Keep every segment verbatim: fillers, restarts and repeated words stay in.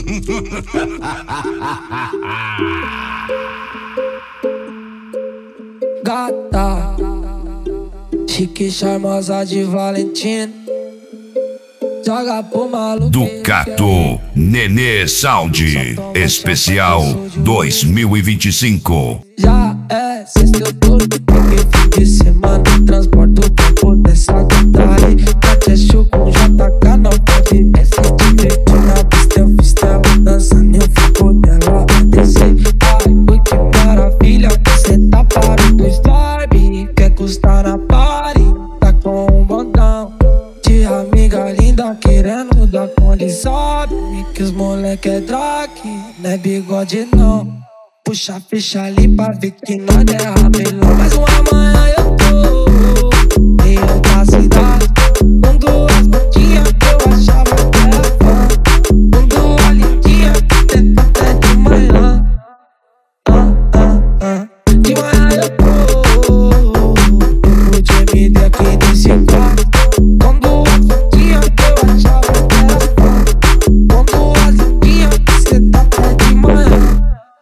Gata, chique, charmosa de Valentina, joga pro maluco. Ducato Nenê Sound Especial dois mil e vinte e cinco. Já é sexta, eu tô de pique, fim de semana, transporto o corpo dessa gata aí. Até show com J K, não pode é se divertir na pista. Eu fiz tela dançando, eu fico dela a descer. Ai, ui, que maravilha, cê tá parado do slime. Quer custar na party, tá com um bondão de amiga linda querendo dar conta. Sabe que os moleque é drag, não é bigode não. Puxa a ficha ali pra ver que nós é rabelão. Mas uma manhã eu tô em outra cidade, com duas botinhas que eu achava que era fã, com duas lindinhas que tenta até de manhã. ah, ah, ah. De manhã eu tô no J M D aqui desse quarto, com duas botinhas que eu achava que era fã, com duas lindinhas que tenta até de manhã.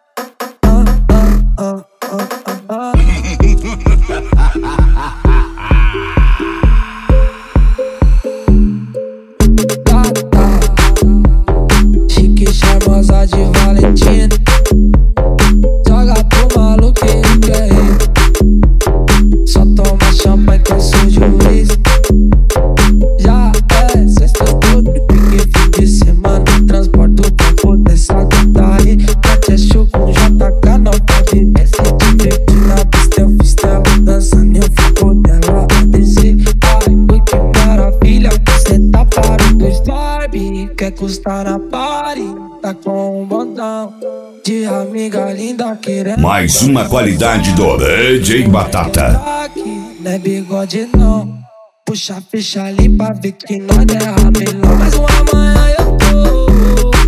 Chique, charmosa de Valentina, joga pro maluco que ele quer ir. Só toma champanhe que eu sou juiz. Já é sexta, tudo pique, fim de semana, transporto o corpo dessa gata aí. Até show com J K, não pode é se divertir na pista. Eu fiz tela dançando, eu fico dela a descer. Ai, ui, que maravilha, cê tá parado do slime. Quer custar na party, tá com um bondão de amiga linda querendo. Mais uma qualidade do D J Batata. Não é bigode não. Puxa a ficha ali pra ver que nós é rabelão. Mas uma manhã eu tô